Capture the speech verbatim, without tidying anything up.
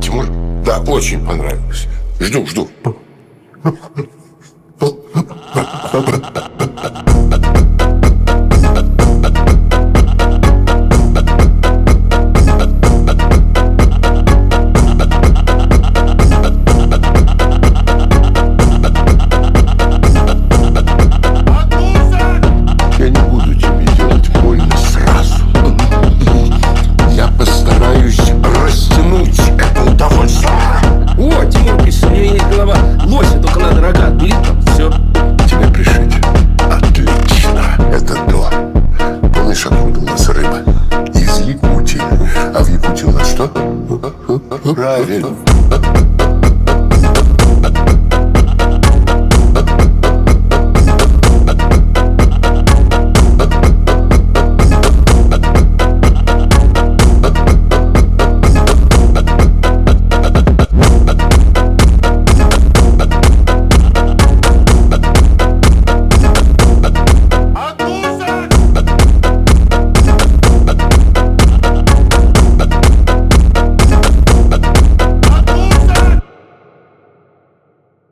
Тимур? Да, очень понравилось. Жду, жду. Я не буду тебе делать больно сразу. Я постараюсь растянуть это удовольствие. О, Тимур пишет, у него есть голова лося, только надо рога отбелить, там все. Тебе пришить? Отлично. Это то. Помнишь, откуда у нас рыба? Из Якутии. А в Якутии у нас что? Правильно.